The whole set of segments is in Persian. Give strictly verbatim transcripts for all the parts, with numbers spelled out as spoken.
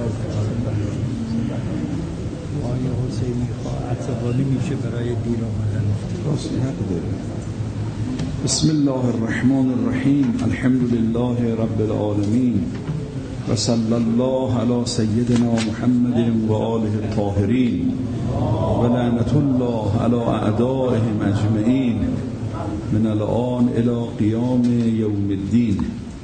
آیا حسینی خواه عصبانی میشه برای دیر آمدن؟ راست حق داره. بسم الله الرحمن الرحیم. الحمد لله رب العالمین و صلی الله علی سیدنا محمد و آله الطاهرین و لعنت الله علی اعدائهم اجمعین من الان الی قیام یوم الدین.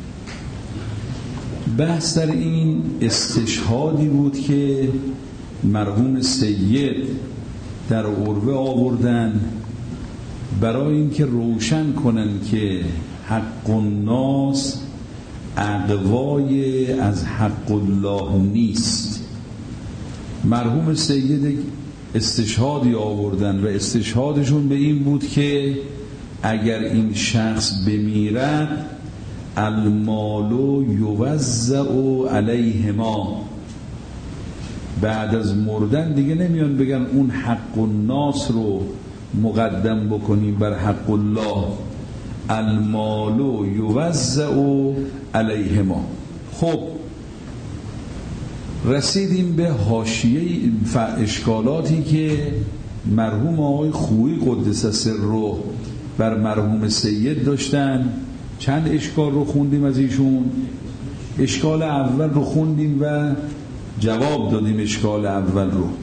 بحث در این استشهادی بود که مرحوم سید در عروه آوردن برای اینکه روشن کنن که حق الناس اقوای از حق الله نیست. مرحوم سید استشهادی آوردن و استشهادشون به این بود که اگر این شخص بمیرد المال یوزع علیهما، بعد از مردن دیگه نمیان بگن اون حق الناس رو مقدم بکنیم بر حق الله، المال یوزع علیهما. خب رسیدیم به حاشیه اشکالاتی که مرحوم آقای خویی قدس سره بر مرحوم سید داشتن. چند اشکال رو خوندیم از ایشون. اشکال اول رو خوندیم و جواب دادیم اشکال اول رو.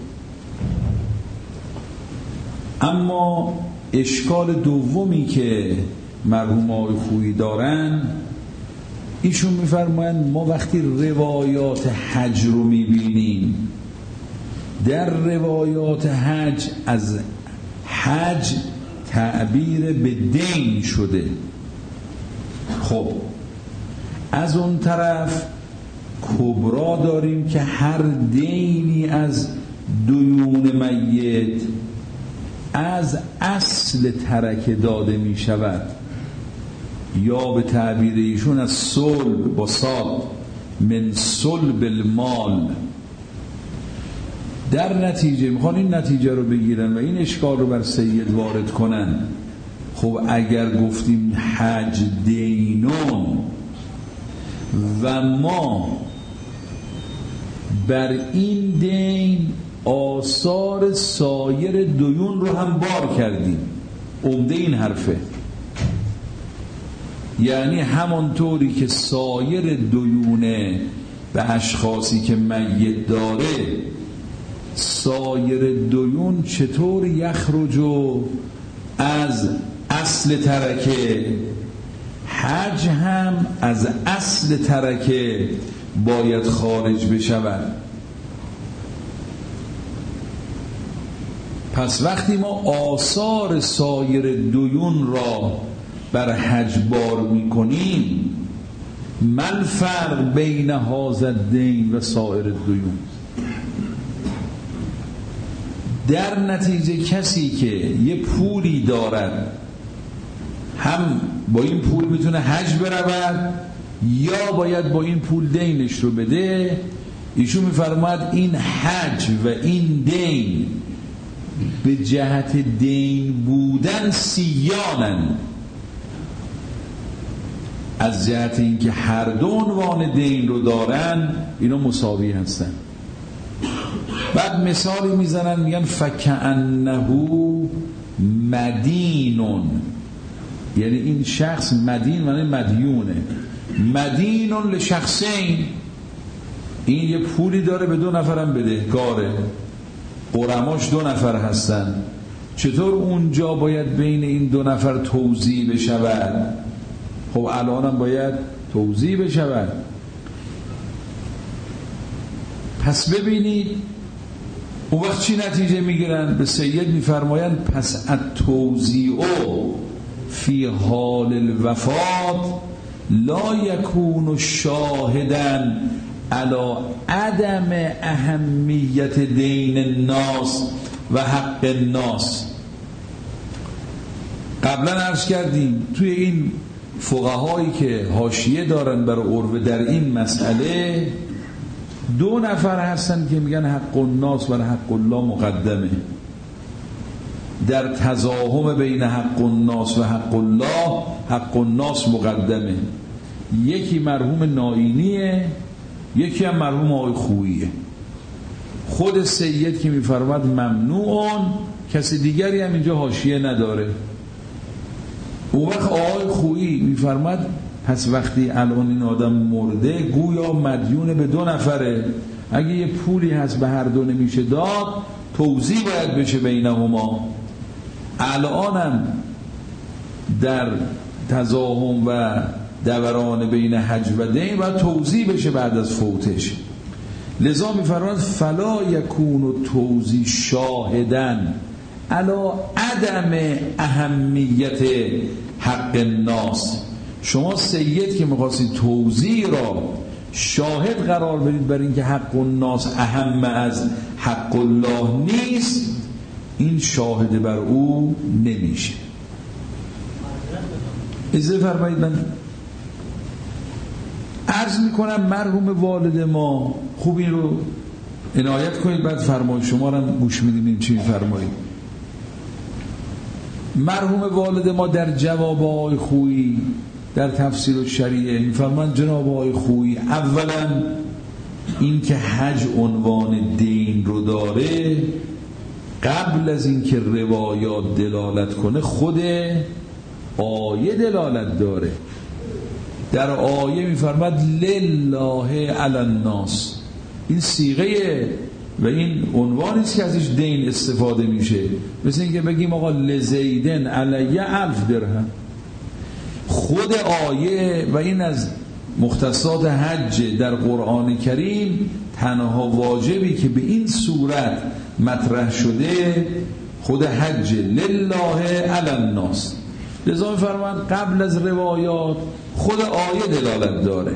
اما اشکال دومی که مرحوم آقای خویی دارن، ایشون میفرمایند ما وقتی روایات حج رو میبینیم، در روایات حج از حج تعبیر به دین شده. خب از اون طرف کبرا داریم که هر دینی از دیون میت از اصل ترکه داده می شود، یا به تعبیر ایشون از صلب با صاد من صلب المال. در نتیجه میخوان این نتیجه رو بگیرن و این اشکال رو بر سید وارد کنن. خب اگر گفتیم حج دینون و ما بر این دین آثار سایر دیون رو هم بار کردیم، عمده این حرفه، یعنی همانطوری که سایر دیونه به اشخاصی که میت داره، سایر دیون چطور یخرجو از اصل ترکه، حج هم از اصل ترکه باید خارج بشود. پس وقتی ما آثار سایر دیون را بر حج بار میکنیم، من فرق بین هذا الدین و سایر دیون؟ در نتیجه کسی که یه پولی دارد، هم با این پول میتونه حج برود یا باید با این پول دینش رو بده. ایشون میفرماید این حج و این دین به جهت دین بودن سیانن، از جهت اینکه هر دو عنوان دین رو دارن اینا مساوی هستن. بعد مثالی میزنن میگن فکأنه مدینون، یعنی این شخص مدین معنی مدیونه، مدینون لشخصین، این یه پولی داره به دو نفرم بدهکاره، غرماش دو نفر هستن، چطور اونجا باید بین این دو نفر توزیع بشود؟ خب الانم باید توزیع بشود. پس ببینید اون وقت چی نتیجه میگیرن؟ به سید میفرمایند پس التوزیع فی حال الوفات لا یکون شاهدا علی عدم اهمیت دین الناس و حق الناس. قبلا عرض کردیم توی این فقهایی که حاشیه دارن برای عروه در این مسئله، دو نفر هستن که میگن حق الناس و حق الله مقدمه. در تزاحم بین حق الناس و حق الله، حق الناس مقدمه. یکی مرحوم نائینیه، یکی هم مرحوم آقای خوییه. خود سید که میفرماد ممنوعون، کسی دیگری هم اینجا حاشیه نداره. اون وقت آقای خویی میفرماد پس وقتی الان این آدم مرده گویا مدیون به دو نفره، اگه یه پولی هست به هر دو نمیشه داد، توزیع باید بشه بینهما. الانم در تزاحم و دوران بین حج و دین باید توزیع بشه بعد از فوتش. لذا میفرماد فلا یکون توزیع شاهدن علا عدم اهمیت حق الناس. شما سید که میخواستید توزیع را شاهد قرار بدید بر اینکه حق الناس اهم از حق الله نیست، این شاهد بر او نمیشه. اجازه فرمایید من عرض میکنم مرحوم والد ما، خوب این رو عنایت کنید بعد فرمای شما رو گوش میدیم چی میفرمایید. مرحوم والد ما در جواب آقای خویی در تفسیر الشریعه میفرمان جناب آقای خویی اولا این که حج عنوان دین رو داره قبل از این که روایات دلالت کنه خود آیه دلالت داره. در آیه میفرماد لله علی الناس، این صیغه و این عنوانی است که ازش دین استفاده میشه. مثل اینکه بگیم آقا لزیدن علیه الف درهم. خود آیه و این از مختصات حج در قرآن کریم تنها واجبی که به این صورت مطرح شده خود حج لله علی الناس. لذا می‌فرمایند قبل از روایات خود آیه دلالت داره.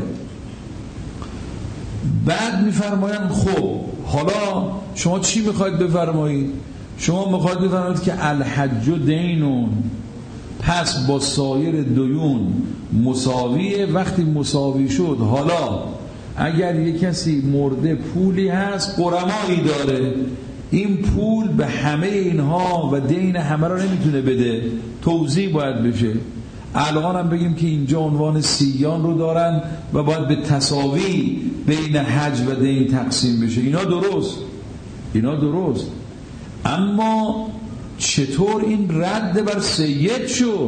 بعد می‌فرمایند خب حالا شما چی می‌خواید بفرمایید؟ شما می‌خواید بفرمایید که الحج دینون، پس با سایر دیون مساویه. وقتی مساوی شد حالا اگر یک کسی مرده پولی هست غرمایی داره، این پول به همه اینها و دین همه را نمیتونه بده، توزیع باید بشه. الان هم بگیم که اینجا عنوان سیان رو دارن و باید به تساوی بین حج و دین تقسیم بشه. اینا درست، اینا درست. اما چطور این رد بر سید شد؟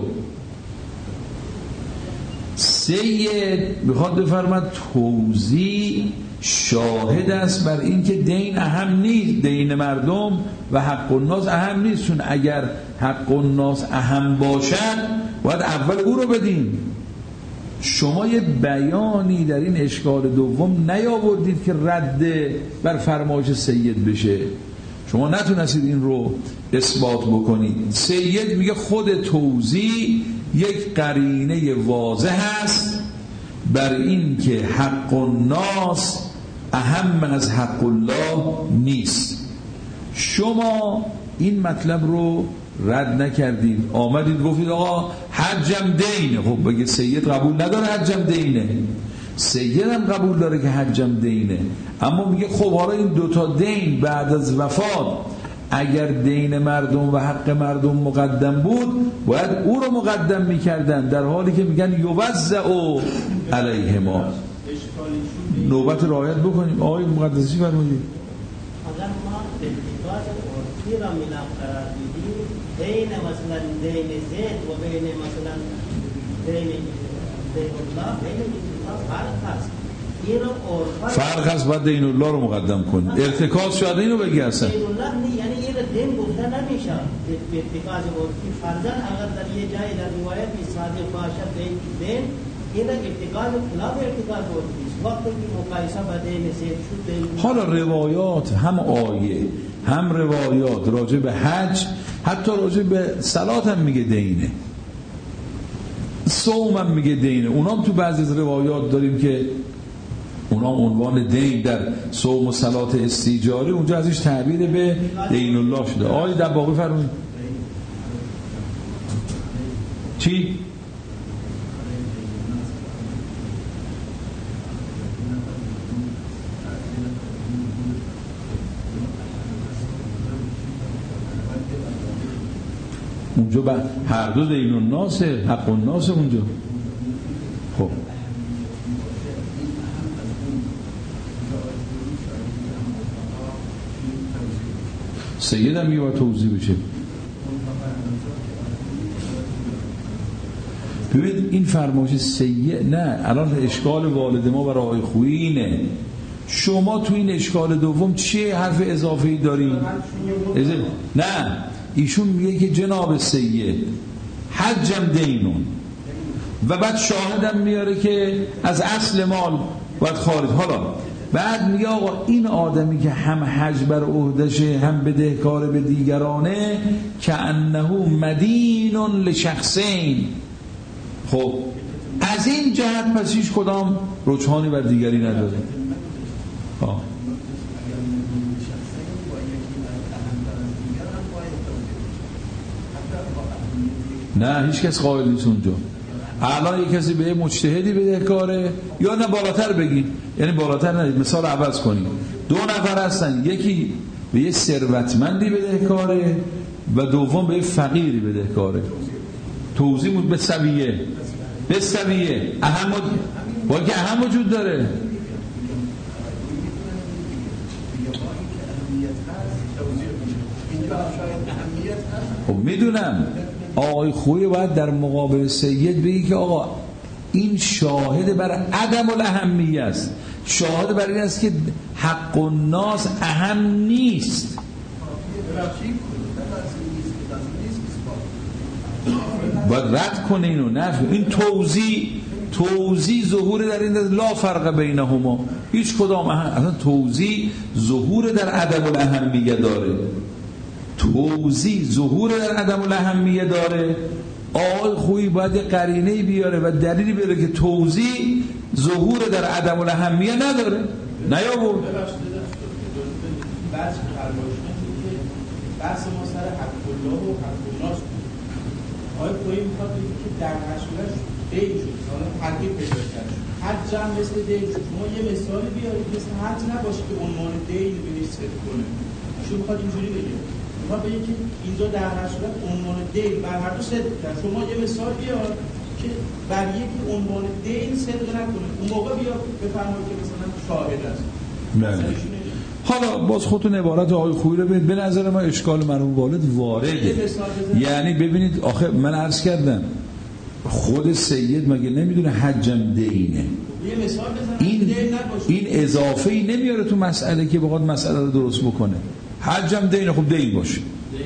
سید میخواد بفرماد توزیع شاهد است بر این که دین اهم نیست، دین مردم و حق الناس اهم نیست. چون اگر حق الناس اهم باشد باید اول او رو بدیم. شما یه بیانی در این اشکال دوم نیاوردید که رد بر فرمایش سید بشه. شما نتونستید این رو اثبات بکنید. سید میگه خود توزیع یک قرینه واضح است بر این که حق الناس اهم از حق الله نیست. شما این مطلب رو رد نکردید، آمدید گفتید آقا حجم دینه. خب بگه سید قبول نداره حجم دینه، سید هم قبول داره که حجم دینه، اما میگه خب حالا این دوتا دین بعد از وفات اگر دین مردم و حق مردم مقدم بود باید او رو مقدم میکردن، در حالی که میگن یوزع علیهما. نوبت رعایت بکنیم. آقای مقدسی فرمایید. اگر ما اتفاق عرفی را ملاک قرار دیدیم بین مثلا دین زید و بین مثلا دین دین الله بین اتفاق فرق هست. فرق هست، باید دین الله رو مقدم کن. ارتکاز شده اینو بگی اصلا دین الله نه، یعنی این دین گفته نمیشه به اتفاق عرفی. فرضاً اگر در یه جای در روایت صادق باشد دین دین این ارتکاز خلاف ارتکاز عرفی است. وقتی که مقایسه با دین زید شد دین. حالا روایات هم آیه هم روایات راجع به حج حتی راجع به صلات هم میگه دینه، صوم هم میگه دینه. اونام تو بعضی از روایات داریم که اونا عنوان دین در صوم و صلات استیجاری اونجا ازش تعبیر به دین الله شده. آقای دباغی فرمایید. چی؟ اونجا با هر دو دین الناس حق الناس اونجا. خب سید هم میگه توضیح بشه. ببین این فرمایش سید نه، الان اشکال والد ما برای آقای خویی اینه، شما تو این اشکال دوم چیه حرف اضافه‌ای دارین؟ نه ایشون میگه که جناب سید حجم دینون و بعد شاهدم میاره که از اصل مال باید خارج. حالا بعد میگه آقا این آدمی که هم حج بر عهدشه هم بدهکار به دیگرانه که انه مدین لشخصین. خب از این جهت پس هیچ کدام رجحانی بر دیگری نداره. آه. نه هیچ کس قائل نیست اونجا. الان یک کسی به مجتهدی بدهکاره، یا نه بالاتر بگید، یعنی بالاتر نه، مثال عوض کنید، دو نفر هستن، یکی به یه ثروتمندی بدهکاره و دوم به یه فقیری بدهکاره. توضیح بود به سویه به سویه اهم با که اهم وجود داره. خب میدونم آقای خویی باید در مقابل سید بگی که آقا این شاهد بر عدم الاهمیه است، شاهد بر این است که حق الناس اهم نیست. باید رد کنه اینو، نه این توضیح توضیح ظهور در این لا فرق بینهما، هیچ کدام اهم، اصلا توضیح ظهور در عدم الاهمیه داره، توضیح ظهور در عدم الاهمیه داره. آقای خویی باید قرینه‌ای بیاره و دلیلی بیاره که توضیح ظهور در عدم الاهمیه نداره. نیاورد. بحث بحث ما سر حق الله و حق الناس. آقای خویی میخواد بگه که در حقیقت دین شد، حالا ترکیب پیدا کرد. حج جمع مثل دین شد. شما یه مثالی بیارید مثل حج نباشه که عنوان دین بهش صدق کنه. شما میخواد اینجوری بگه. میخواد بگه که اینجا در حقیقت عنوان دین بر هر دو صدق کرد. شما یه مثال بیار که بر یکی عنوان دین صدق نکنه. اون موقع بیا بفرمایید که مثلا شاهد است. نه. حالا باز خودتون عبارت آقای خویی رو ببینید، به نظر ما اشکال مرحوم والد وارده. یعنی ببینید آخه من عرض کردم خود سید مگه نمیدونه حجم دینه، این این اضافه ای نمیاره تو مسئله که بخواد مسئله رو درست بکنه. حجم دینه، خب دین باشه.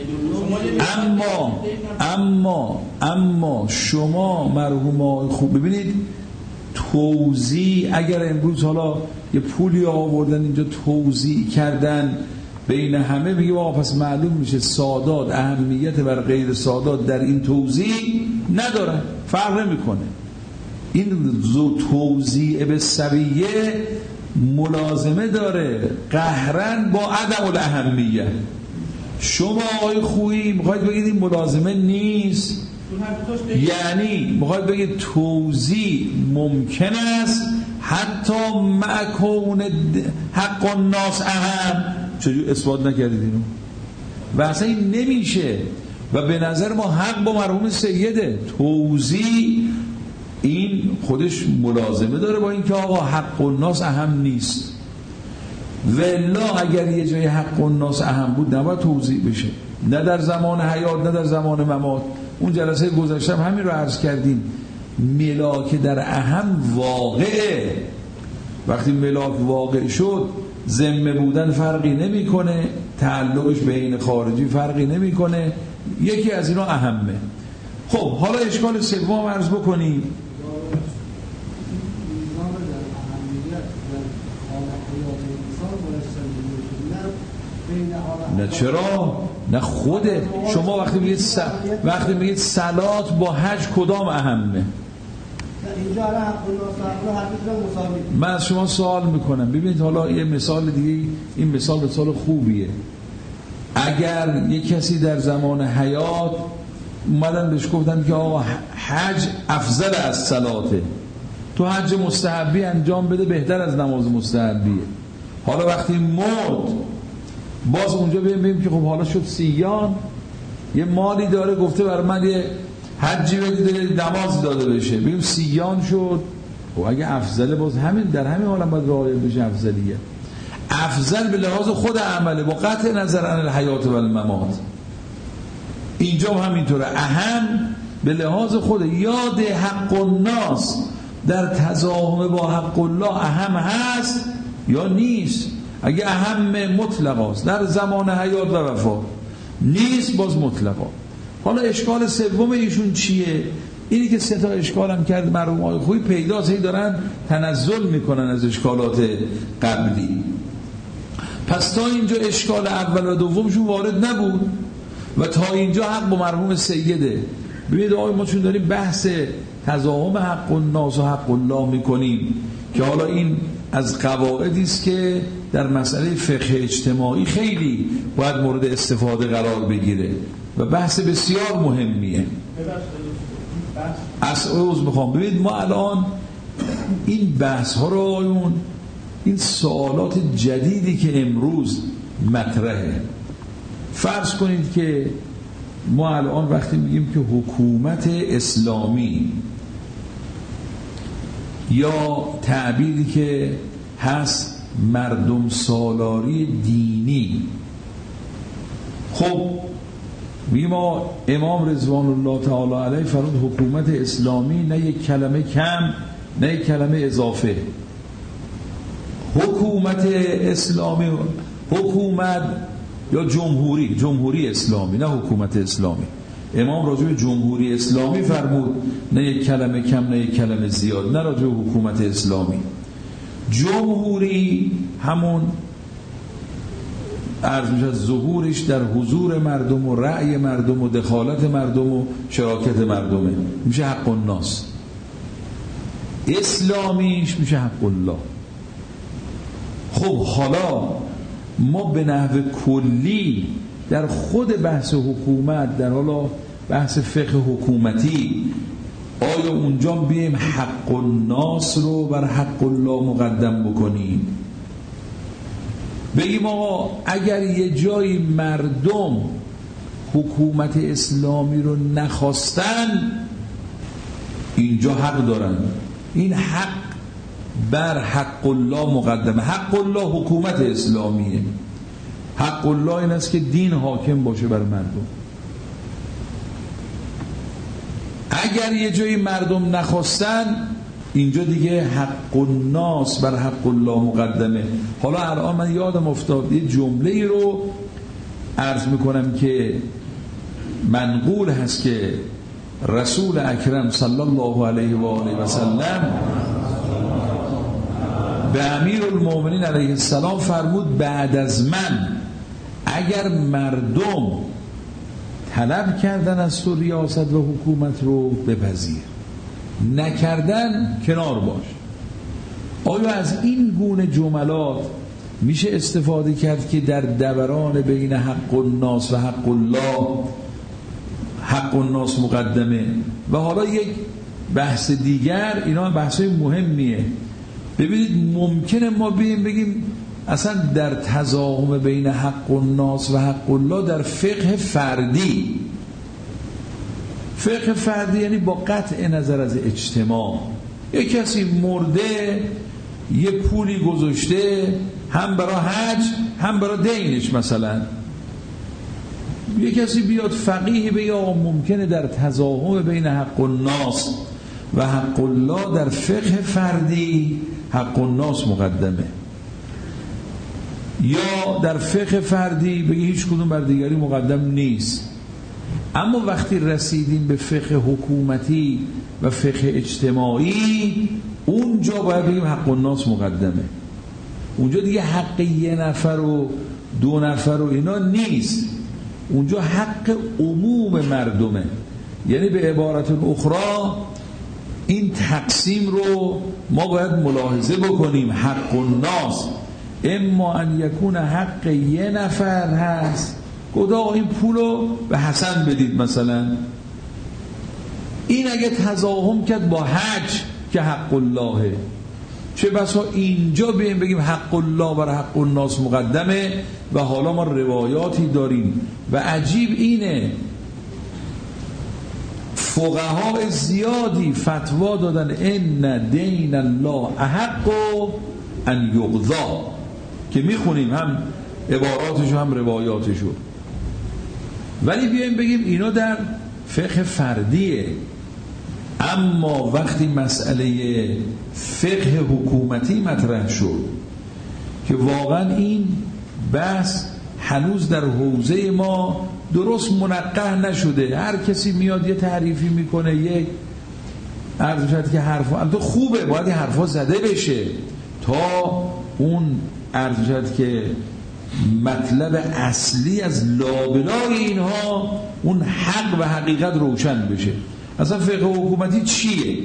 اما اما اما شما مرحوم آقای خویی ببینید توضیح، اگر امروز حالا یه پولی آوردن اینجا توضیح کردن بین همه، میگه آقا پس معلوم میشه سادات اهمیت بر غیر سادات در این توضیح نداره، فرق نمیکنه. این زو توضیح به سویه ملازمه داره قهرن با عدم الاهمیه. شما آقای خویی میخواید بگید این ملازمه نیست، یعنی میخواید بگید توضیح ممکن است حتی مع کون حق الناس اهم. چجور اثبات نکردید اینو؟ و اصلا این نمیشه و به نظر ما حق با مرحوم سیده. توضیح این خودش ملازمه داره با اینکه آقا حق الناس اهم نیست. والا اگر یه جای حق الناس اهم بود نباید توضیح بشه، نه در زمان حیات نه در زمان ممات. اون جلسه گذشته هم همین رو عرض کردیم، ملاک در اهم واقعه. وقتی ملاک واقع شد ذمه بودن فرقی نمیکنه، تعلقش به این خارجی فرقی نمیکنه، یکی از اینا اهمه. خب حالا اشکال سوم عرض بکنیم. نه چرا؟ نه خوده شما وقتی میگید س... وقتی میگید صلات با حج کدام اهمه؟ من از شما سوال میکنم. ببینید حالا یه مثال دیگه، این مثال مثال خوبیه. اگر یه کسی در زمان حیات اومدن بهش گفتن که آقا حج افضل از صلاته، تو حج مستحبی انجام بده بهتر از نماز مستحبیه. حالا وقتی مرد باز اونجا ببینیم که خب حالا شد سیان، یه مالی داره گفته برای من یه حجی بده نماز داده بشه، ببینیم سیان شد. خب اگه افضله باز همین در همین حالم باید رعایت بشه افضلیه. افضل به لحاظ خود عمله با قطع نظر عن الحیات و الممات. اینجا هم همینطوره، اهم به لحاظ خود. یاد حق الناس در تزاحم با حق الله اهم هست یا نیست؟ اگه اهم مطلق است در زمان حیات و وفات، نیست باز مطلقا. حالا اشکال سوم ایشون چیه؟ اینی که سه تا اشکال هم کرد مرحوم آقای خویی پیداست، هی دارن تنزل میکنن از اشکالات قبلی. پس تا اینجا اشکال اول و دومشون وارد نبود و تا اینجا حق با مرحوم سیده. ببینید آقای ما چون داریم بحث تزاحم حق الناس و حق الله میکنیم که حالا این از قواعدی است که در مسئله فقه اجتماعی خیلی باید مورد استفاده قرار بگیره و بحث بسیار مهمیه. از اوز میخوام ببینید ما الان این بحث ها رو آیون، این سوالات جدیدی که امروز مطرحه، فرض کنید که ما الان وقتی میگیم که حکومت اسلامی یا تعبیری که هست مردم سالاری دینی، خب میگیم ما امام رضوان الله تعالی علیه فرمود حکومت اسلامی نه یک کلمه کم نه یک کلمه اضافه. حکومت اسلامی، حکومت یا جمهوری، جمهوری اسلامی نه حکومت اسلامی. امام راجع به جمهوری اسلامی فرمود نه یک کلمه کم نه یک کلمه زیاد، نه راجع به حکومت اسلامی. جمهوری همون عرض میشه ظهورش در حضور مردم و رأی مردم و دخالت مردم و شراکت مردمه، میشه حق الناس. اسلامیش میشه حق الله. خب حالا ما به نحو کلی در خود بحث حکومت، در حالا بحث فقه حکومتی، آیا اونجا بیایم حق الناس رو بر حق الله مقدم بکنیم؟ بگیم آقا اگر یه جایی مردم حکومت اسلامی رو نخواستن اینجا حق دارن، این حق بر حق الله مقدمه. حق الله حکومت اسلامیه، حق الله این است که دین حاکم باشه بر مردم. اگر یه جایی مردم نخواستن اینجا دیگه حق الناس بر حق الله مقدمه. حالا الان من یادم افتاد یه جمله رو عرض میکنم که منقول هست که رسول اکرم صلی الله علیه و آله و سلم به امیر المؤمنین علیه السلام فرمود بعد از من اگر مردم طلب کردن از تو ریاست و حکومت رو بپذیر، نکردن کنار باش. آیا از این گونه جملات میشه استفاده کرد که در دوران بین حق الناس و حق الله حق الناس مقدمه؟ و حالا یک بحث دیگر، اینا بحثای مهمیه. ببینید ممکنه ما بیم بگیم اصلا در تزاحم بین حق الناس و حق الله در فقه فردی، فقه فردی یعنی با قطع نظر از اجتماع، یک کسی مرده یه پولی گذاشته هم برای حج هم برای دینش، مثلا یک کسی بیاد فقیه به یا ممکنه در تزاحم بین حق الناس و حق الله در فقه فردی حق الناس مقدمه، یا در فقه فردی بگه هیچ کدوم بر دیگری مقدم نیست. اما وقتی رسیدیم به فقه حکومتی و فقه اجتماعی اونجا باید بگیم حق الناس مقدمه. اونجا دیگه حق یه نفر و دو نفر و اینا نیست، اونجا حق عموم مردمه. یعنی به عبارت اخرى این تقسیم رو ما باید ملاحظه بکنیم. حق الناس اما ان یکون حق یه نفر هست، خدا این پولو به حسن بدید مثلا، این اگه تزاحم کرد با حج که حق اللهه، چه بسا اینجا بیم بگیم حق الله بر حق الناس مقدمه. و حالا ما روایاتی داریم و عجیب اینه فقها زیادی فتوا دادن ان دین الله احق ان یقضا، که میخونیم هم عباراتشو هم روایاتشو. ولی بیایم بگیم اینا در فقه فردیه. اما وقتی مسئله فقه حکومتی مطرح شد که واقعا این بحث هنوز در حوزه ما درست منقح نشده، هر کسی میاد یه تعریفی میکنه، یک عرض شد که حرفا البته خوبه، باید این حرفا زده بشه تا اون عرض شد که مطلب اصلی از لابلای اینها اون حق و حقیقت روشن بشه. اصلا فقه حکومتی چیه؟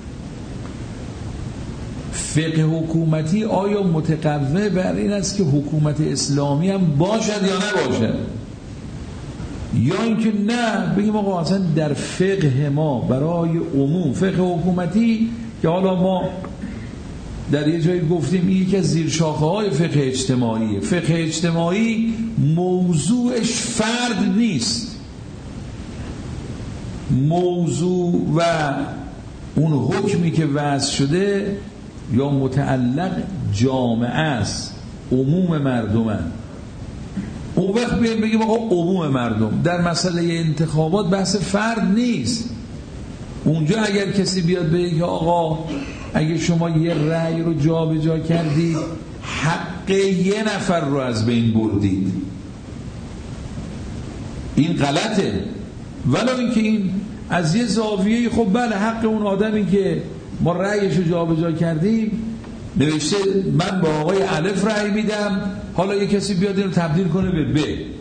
فقه حکومتی آیا متقوی بر این است که حکومت اسلامی هم باشد یا نباشد، یا اینکه نه بگیم آقا اصلا در فقه ما برای عموم فقه حکومتی که حالا ما در یه جایی گفتیم این یکی از زیرشاخه‌های فقه اجتماعیه. فقه اجتماعی موضوعش فرد نیست، موضوع و اون حکمی که وضع شده یا متعلق جامعه است، عموم مردمن. اون وقت بگیم بگیم آقا عموم مردم در مسئله انتخابات بحث فرد نیست. اونجا اگر کسی بیاد بگه آقا اگه شما یه رأی رو جا به جا کردید حق یه نفر رو از بین بردید، این غلطه. ولو اینکه این از یه زاویه خب بله حق اون آدمی که ما رأیش رو جا به جا کردیم نوشته من با آقای الف رأی میدم، حالا یه کسی بیاد این رو تبدیل کنه به ب،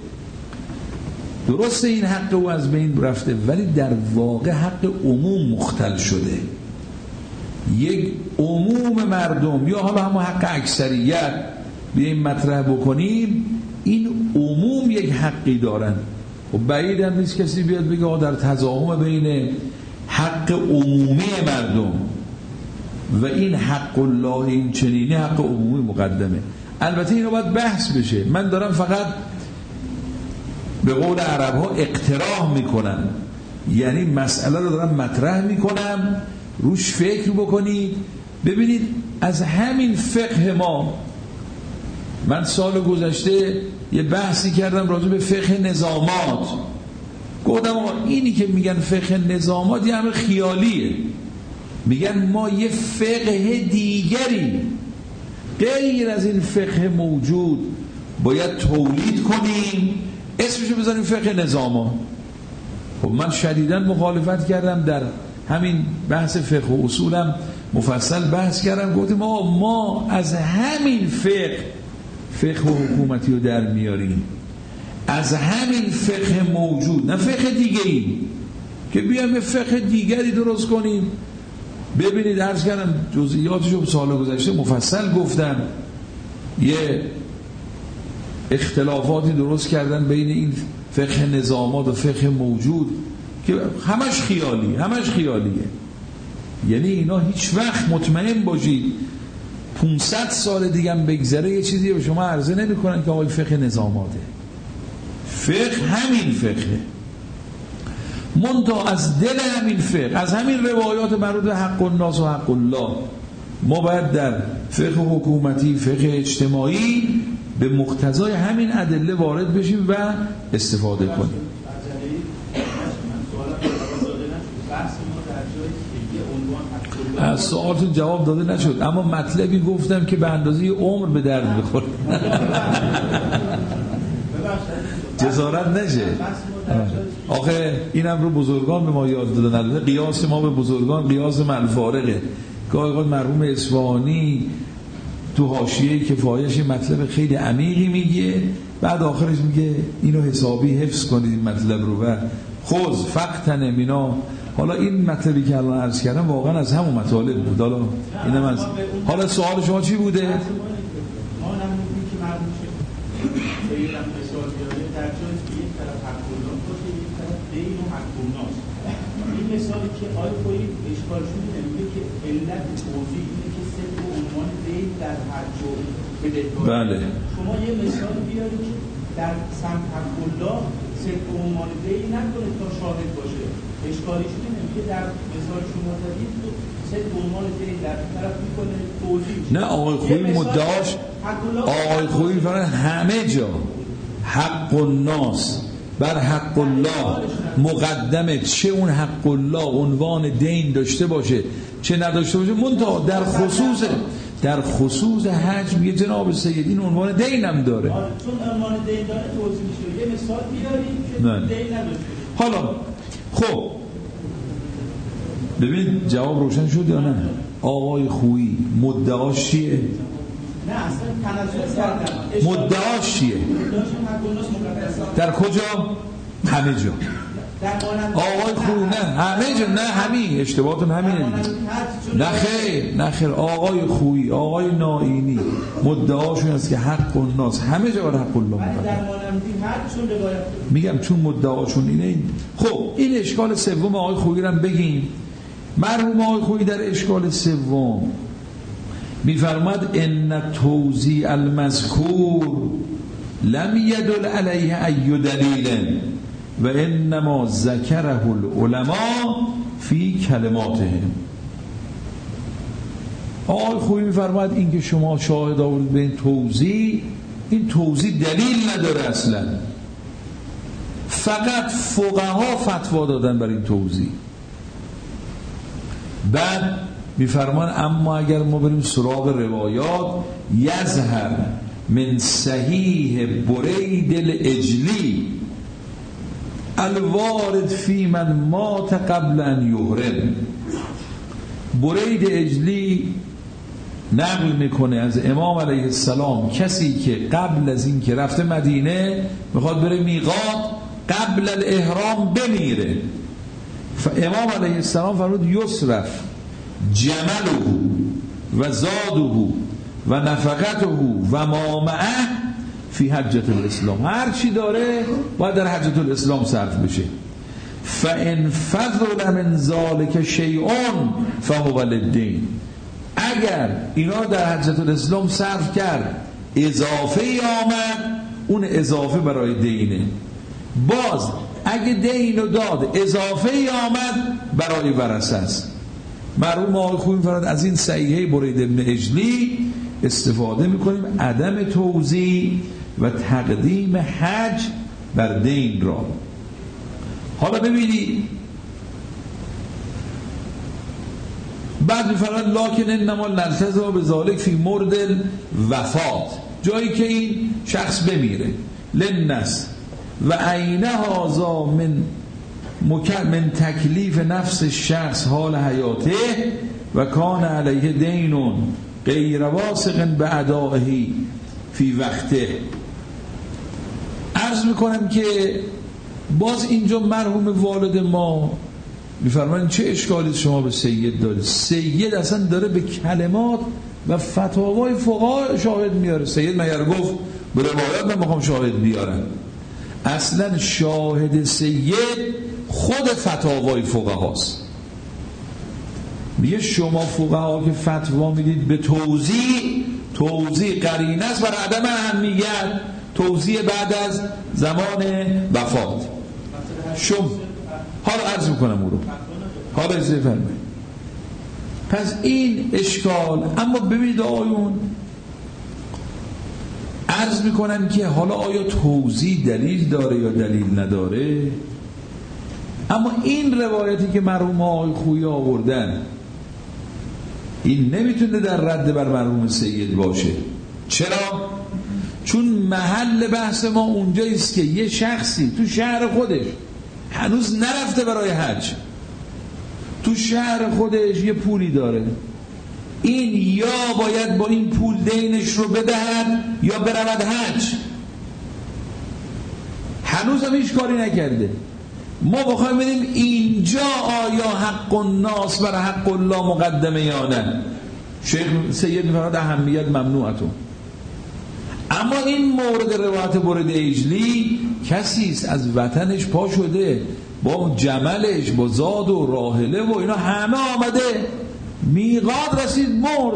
درسته این حق او از بین رفته، ولی در واقع حق عموم مختل شده. یک عموم مردم یا حالا همون حق اکثریت بیاییم مطرح بکنیم، این عموم یک حقی دارن. و بعید هم نیست کسی بیاد بگه در تضاهم بین حق عمومی مردم و این حق الله این چنینی حق عمومی مقدمه. البته اینو باید بحث بشه. من دارم فقط به قول عرب ها اقتراح میکنم، یعنی مسئله رو دارم مطرح میکنم، روش فکر بکنید. ببینید از همین فقه ما، من سال گذشته یه بحثی کردم راجع به فقه نظامات، گفتم آقا اینی که میگن فقه نظامات یه امر خیالیه. میگن ما یه فقه دیگری غیر از این فقه موجود باید تولید کنیم، اسمشو بذاریم فقه نظامات. خب من شدیداً مخالفت کردم، در همین بحث فقه و اصولم مفصل بحث کردم، گفتیم ما ما از همین فقه فقه و حکومتی رو در میاریم، از همین فقه موجود، نه فقه دیگری که بیایم یه فقه دیگری درست کنیم. ببینید عرض کردم جزئیاتشو سال گذشته مفصل گفتم، یه اختلافاتی درست کردن بین این فقه نظامات و فقه موجود که همش خیالی همش خیالیه. یعنی اینا هیچ وقت مطمئن باشید پانصد سال دیگه هم بگذره یه چیزی به شما عرضه نمی کنن که آقای فقه نظاماته. فقه همین فقه، منتها از دل همین فقه، از همین روایات مربوط به حق الناس و حق الله، ما باید در فقه حکومتی فقه اجتماعی به مقتضای همین ادله وارد بشیم و استفاده کنیم. از سوالتون جواب داده نشد، اما مطلبی گفتم که به اندازه عمر به درد بخوره. جسارت نشه. آخه اینم رو بزرگان به ما یاد دادن، قیاس ما به بزرگان قیاس ملفارقه. گاهی اوقات مرحوم اصفهانی تو حاشیه کفایش مطلب خیلی عمیقی میگه، بعد آخرش میگه اینو حسابی حفظ کنید این مطلب رو و خذ فقتن مینا. حالا این مطلبی که الان عرض کردم واقعا از همون مطالب بود. حالا اینم از حالا سوال شما چی بوده؟ ما نمیدونیم که مربوط شه فعلا مثال بیاره در جایی که یک طرف حق الله باشه یک طرف دین و حق الناس. این مثالی که آی خویی اشکالشون میگه که علت توضیح اینه که صرف عنوان دین در هر جایی بدهکاری. بله. شما یه مثال بیارید که در سمت حق الله صرف عنوان دین نکنه تا شاهد باشه. اشکالیشون اینه که در مثال شما دادید سه به عنوان دین در طرف میکنه توضیح. نه آقای خویی مدعاش آقای خویی فرمان همه جا حق الناس بر حق الله مقدمه، چه اون حق الله عنوان دین داشته باشه چه نداشته باشه، منتها در خصوص در خصوص حج میگه جناب سید این عنوان دین هم داره. آره چون عنوان دین داره توضیح میشه. یه مثال بیاریم که دین نداشته. حالا خب ببین جواب روشن شد یا نه؟ آقای خویی مدعاش چیه؟ نه اصلا تنازع کردن. مدعاش چیه؟ در کجا؟ همه جا. آقای خویی نه همه جا، نه همین اشتباهتون همینه دیگه. نه خیر نه خیر آقای خویی آقای نائینی مدعاشون است که حق الناس همه جا بر حق الله میگم چون مدعاشون اینه. خب این اشکال سوم آقای خویی رو بگیم. مرحوم آقای خویی در اشکال سوم میفرماد ان توزیع المذکور لم یدل علیه ای دلیل و انما ذکره العلماء فی کلماتهم. آقای خویی میفرماد این که شما شاهد آورید به این توزیع، این توزیع دلیل نداره اصلا، فقط فقها فتوا دادن بر این توزیع. بعد میفرمان اما اگر ما بریم سراغ روایات یظهر من صحیح برید الاجلی الوارد فی من مات قبل ان یحرم. برید اجلی نقل میکنه از امام علیه السلام کسی که قبل از این که رفته مدینه میخواد بره میقات قبل الاحرام بمیره. امام علیه السلام فرمود یصرف جمله و زاده و نفقته و ما معه فی حجة الاسلام. هر چی داره باید در حجة الاسلام صرف بشه. فان فضل من ذلك شیء فهو للدین. اگر اینا در حجة الاسلام صرف کرد اضافه ای آمد اون اضافه برای دینه. باز اگه دینو داد اضافه ای آمد برای ورثه است. مرحوم آقای خویی فرمود از این صحیحه برید ابن اجلی استفاده میکنیم عدم توزیع و تقدیم حج بر دین را. حالا ببینید بعد میفرماد لکن انما نلتزم بذالک فی مورد وفات، جایی که این شخص بمیره، للنس و عین هذا من من تکلیف نفس شخص حال حیاته و کان علیه دین غیر واسق به ادائه فی وقته. عرض میکنم که باز اینجا مرحوم والد ما میفرمایند چه اشکالی شما به سید دارید؟ سید اصلا داره به کلمات و فتاوای فقها شاهد میاره. سید مگر گفت به روایات من میخوام شاهد بیارم؟ اصلا شاهد سید خود فتاوای فقهاست. میگه شما فقها که فتوا میدید به توزیع، توزیع قرینه است بر عدم اهمیت، توزیع بعد از زمان وفات. شما حالا عرض میکنم او رو حالا ازده فرمایید. پس این اشکال. اما ببینید آیون عرض میکنم که حالا آیا توزیع دلیل داره یا دلیل نداره؟ اما این روایتی که مرحوم آقای خویی آوردن این نمیتونه در رد بر مرحوم سید باشه. چرا؟ چون محل بحث ما اونجاییست که یه شخصی تو شهر خودش هنوز نرفته برای حج، تو شهر خودش یه پولی داره، این یا باید با این پول دینش رو بدهد یا برود حج. هنوز هم هیچ کاری نکرده. ما بخوایم ببینیم اینجا آیا حق الناس بر حق الله مقدمه یا نه. شیخ سید میفرماد اهمیت ممنوعتون. اما این مورد روایت برید اجلی کسی است از وطنش پا شده با جملش با زاد و راحله و اینا همه آمده میقات رسید مرد،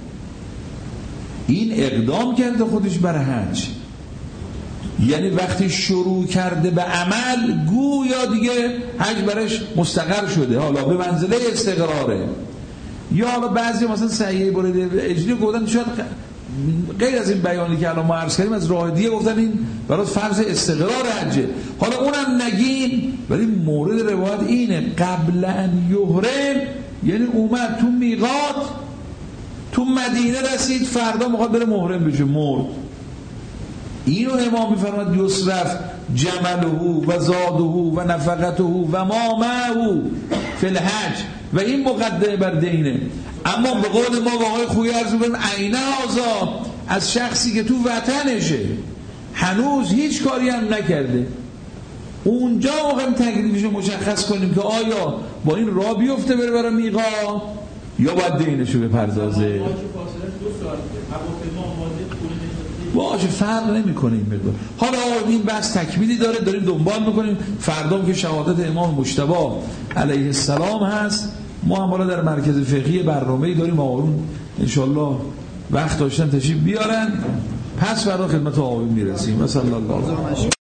این اقدام کرده خودش بر حج. یعنی وقتی شروع کرده به عمل گویا دیگه حج برش مستقر شده، حالا به منزله استقراره. یا حالا بعضی مثلا سعیه برده اجری گفتن شاید غیر از این بیانی که الان ما عرض کردیم از راه دیگه گفتن این برای فرض استقرار حجه. حالا اونم نگین، ولی مورد روایت اینه قبل ان یحرم، یعنی اومد تو میقات تو مدینه رسید، فردا میخواد بره محرم بشه، مرد. اینو امام میفرماد یصرف جمله و زاده و نفقته و ما معه فی الحج، و این مقدمه بر دینه. اما به قول ما با آقای خویی عرض می‌کنیم عینه هازا، از شخصی که تو وطنشه هنوز هیچ کاری هم نکرده، اونجا موقع تکلیفشو مشخص کنیم که آیا با این راه بیفته بره برای میقات یا باید دینشو بپردازه. باشه فرق نمی‌کنه این مقدار. حالا این بحث تکمیلی داره، داریم دنبال میکنیم. فردا که شهادت امام مجتبی علیه السلام هست، ما هم بالا در مرکز فقهی برنامه‌ای داریم، آقایون انشالله وقت داشتن تشریف بیارن، پس فردا خدمت آقایون میرسیم. و صلی الله علیه